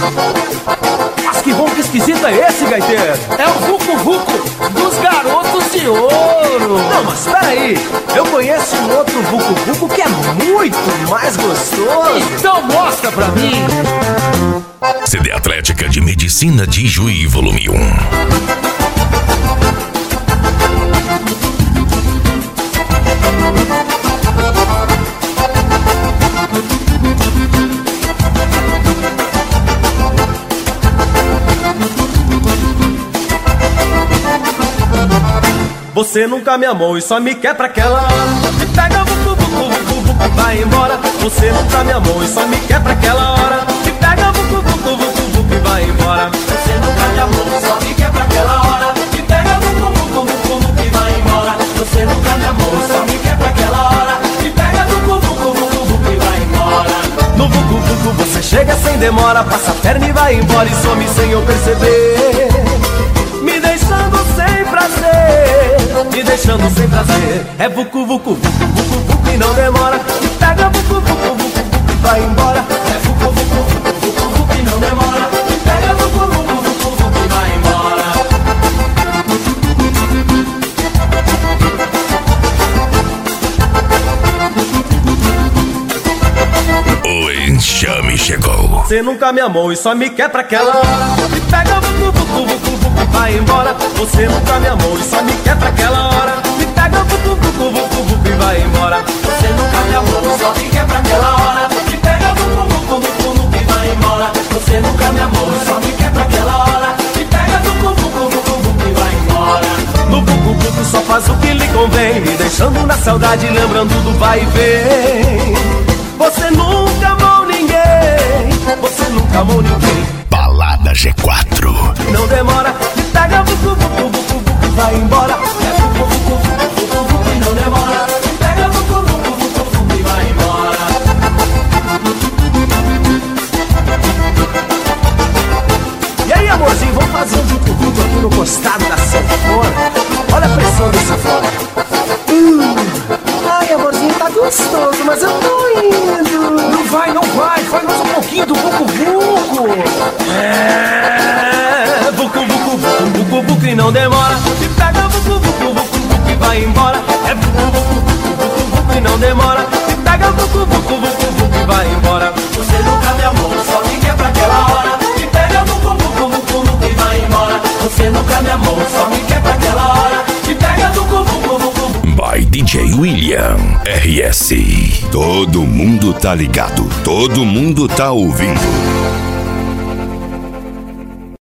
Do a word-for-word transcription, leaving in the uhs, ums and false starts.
Mas que ronco esquisito é esse, gaiteiro? É o Vucu Vucu dos Garotos de Ouro. Não, mas peraí, eu conheço um outro Vucu Vucu que é muito mais gostoso. Então mostra pra mim. C D Atlética de Medicina de Ijuí, volume um. Você nunca me amou e só me quer pra aquela hora. Me pega, vucu, vucu, vucu, vucu, vai embora. Você nunca me amou e só me quer pra aquela hora. Me pega, vucu, vucu, vucu, vucu, e vai embora. Você nunca me amou e só me quer pra aquela hora. Me pega, vucu, vucu, vucu, vucu, e vai embora. Você nunca me amou e só me quer pra aquela hora. Me pega, vucu, vucu, vucu, vucu, e vai embora. No vucu, vucu, você chega sem demora. Passa a perna e vai embora e some sem eu perceber. Me deixando sem prazer, me deixando sem prazer. É vucu, vucu, vucu, vucu, vucu e não demora. Me pega, vucu, vucu, vucu, vucu e vai embora. É vucu, vucu, vucu, vucu, vucu e não demora. Me pega, vucu, vucu, vucu, vucu e vai embora. O enxame chegou. Você nunca me amou e só me quer pra aquela hora. Me pega, vucu, vucu, vucu, vucu e vai embora. Você nunca me amou e só me quer pra aquela hora. Me pega, vucu, vucu, vucu, vucu e vai embora. Você nunca me amou e só me quer pra aquela hora. Me pega, vucu, vucu, vucu, vucu e vai embora. Você nunca me amou e só me quer pra aquela hora. Me pega, vucu, vucu, vucu, vucu e vai embora. No vucu, vucu só faz o que lhe convém, me deixando na saudade, lembrando do vai e vem. Você nunca amou ninguém, você nunca amou ninguém. Balada G quatro. Não demora, me pega, vucu, vucu, vucu, vucu e vai embora. É vucu, vucu, vucu, vucu, vucu e não demora. Me pega, vucu, vucu, vucu, vucu e vai embora. E aí, amorzinho, vamos fazer um vucu, vucu aqui no costado da sanfona. Olha a pressão dessa fora. Hum. Ai, amorzinho, tá gostoso, mas eu tô indo. Não vai, não vai, faz mais um pouquinho do Vucu Vucu. É, vucu, vucu, vucu, vucu, vucu e não demora. Me pega, vucu, vucu, vucu, vucu e vai embora. É vucu, vucu, vucu, vucu, vucu e não demora. Me pega, vucu, vucu, vucu, vucu e vai embora. Você nunca me amou, só me quer pra aquela hora. Me pega, vucu, vucu, vucu, vucu e vai embora. Você nunca me amou, só me quer pra aquela hora. Me pega, vucu, vucu, vucu. By D J William R S. Todo mundo tá ligado, todo mundo tá ouvindo.